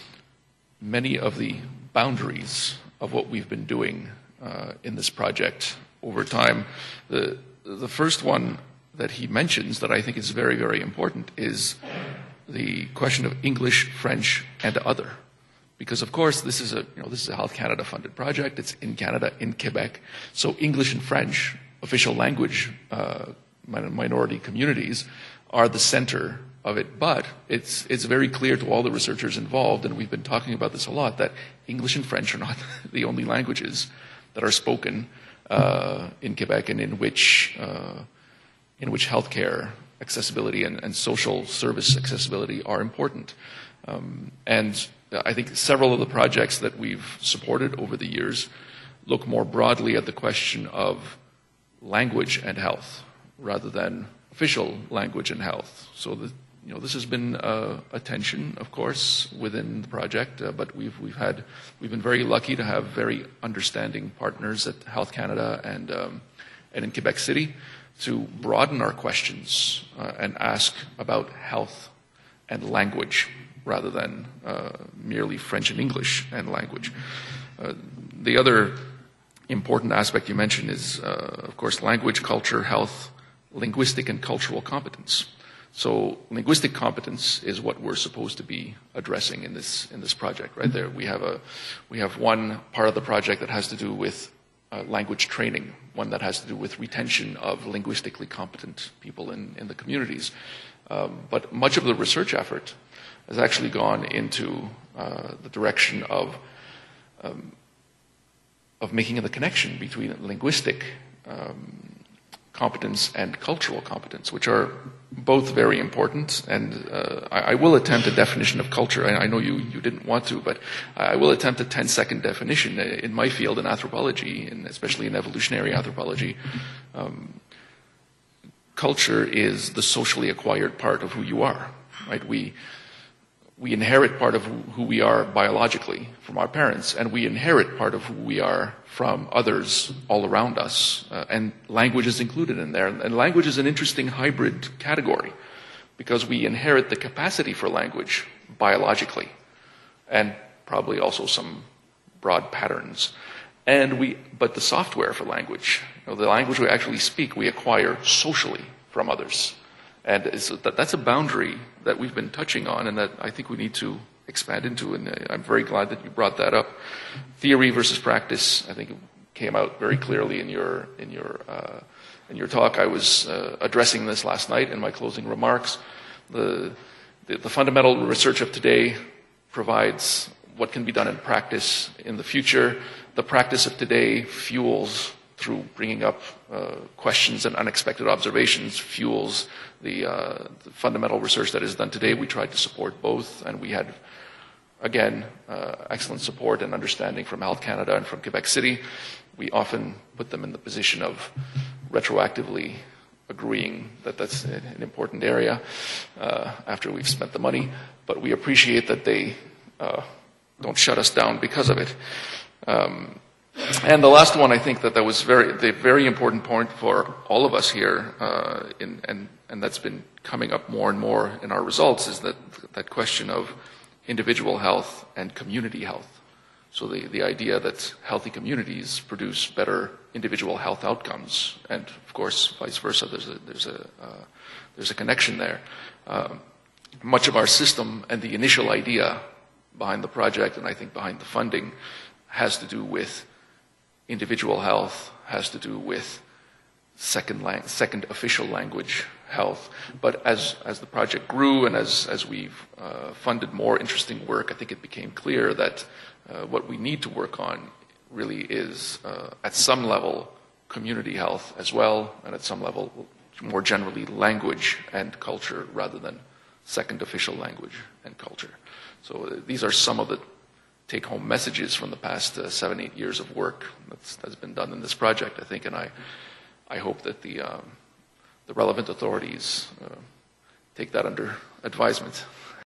many of the boundaries of what we've been doing uh, in this project over time. The, the first one that he mentions that I think is very, very important is the question of English, French, and other. Because of course this is a you know this is a Health Canada funded project. It's in Canada, in Quebec. So English and French, official language uh, minority communities, are the center of it. But it's it's very clear to all the researchers involved, and we've been talking about this a lot, that English and French are not the only languages that are spoken uh, in Quebec, and in which uh, in which healthcare accessibility and, and social service accessibility are important. Um, and I think several of the projects that we've supported over the years look more broadly at the question of language and health rather than official language and health. So the, you know, this has been uh, a tension, of course, within the project, uh, but we've we've had we've been very lucky to have very understanding partners at Health Canada and um, and in Quebec City to broaden our questions uh, and ask about health and language rather than uh, merely French and English and language. Uh, the other important aspect you mentioned is, uh, of course, language, culture, health, linguistic and cultural competence. So linguistic competence is what we're supposed to be addressing in this in this project. Right there, we have a we have one part of the project that has to do with uh, language training, one that has to do with retention of linguistically competent people in, in the communities. Um, but much of the research effort has actually gone into uh, the direction of um, of making the connection between linguistic um, competence and cultural competence, which are both very important. And uh, I, I will attempt a definition of culture. I, I know you, you didn't want to, but I will attempt a ten-second definition in my field in anthropology, and especially in evolutionary anthropology. Um, culture is the socially acquired part of who you are, right? We we inherit part of who we are biologically from our parents, and we inherit part of who we are from others all around us. Uh, and language is included in there. And language is an interesting hybrid category because we inherit the capacity for language biologically and probably also some broad patterns. And we, but the software for language, you know, the language we actually speak, we acquire socially from others. And it's, that, that's a boundary that we've been touching on and that I think we need to expand into, and I'm very glad that you brought that up. Theory versus practice, I think it came out very clearly in your in your uh, in your talk, I was uh, addressing this last night in my closing remarks. The, the, the fundamental research of today provides what can be done in practice in the future. The practice of today fuels, through bringing up uh, questions and unexpected observations, fuels the, uh, the fundamental research that is done today. We tried to support both, and we had, again, uh, excellent support and understanding from Health Canada and from Quebec City. We often put them in the position of retroactively agreeing that that's an important area uh, after we've spent the money, but we appreciate that they uh, don't shut us down because of it. Um, and the last one, I think that that was very, the very important point for all of us here, uh, in, and, and that's been coming up more and more in our results, is that that question of individual health and community health. So the, the idea that healthy communities produce better individual health outcomes, and of course, vice versa. There's a there's a uh, there's a connection there. Uh, much of our system and the initial idea behind the project, and I think behind the funding, has to do with individual health, has to do with second lang- second official language health. But as as the project grew and as as we've uh, funded more interesting work, I think it became clear that uh, what we need to work on really is, uh, at some level, community health as well, and at some level, more generally, language and culture rather than second official language and culture. So uh, these are some of the take-home messages from the past uh, seven, eight years of work that's, that's been done in this project, I think, and I, I hope that the, um, the relevant authorities uh, take that under advisement.